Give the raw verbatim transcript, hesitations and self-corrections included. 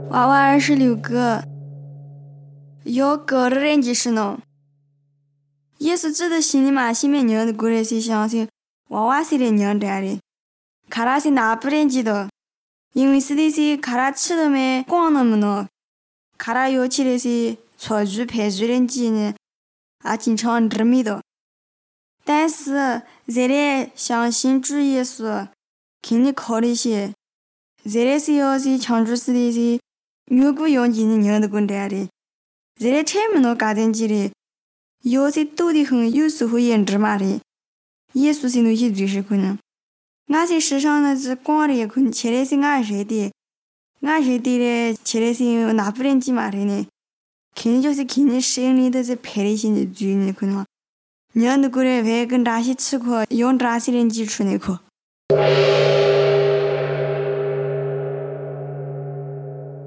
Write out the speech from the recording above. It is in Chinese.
娃娃二十六个，有个人的是呢。耶稣知道心里嘛，心里娘的过来是相信娃娃是的娘这样的，卡拉是拿不人知道，因为是的是卡拉吃的没光那么呢，卡拉有起的是错句配句人记呢，啊经常执迷的。但是这里相信主耶稣，肯定考虑些，这里是要是强主是的是。如果用你娘的滚蛋的，这里前面那家庭机的，有些多的很，有时候也芝麻的，耶稣是那些最是可能。那些世上的是光的可能，起来是俺谁的，俺谁的嘞，起来是哪不人机嘛的呢？肯定就是肯定适应里的是配的些的最呢可能。娘的过来会跟这些吃过，用这些人基础那个。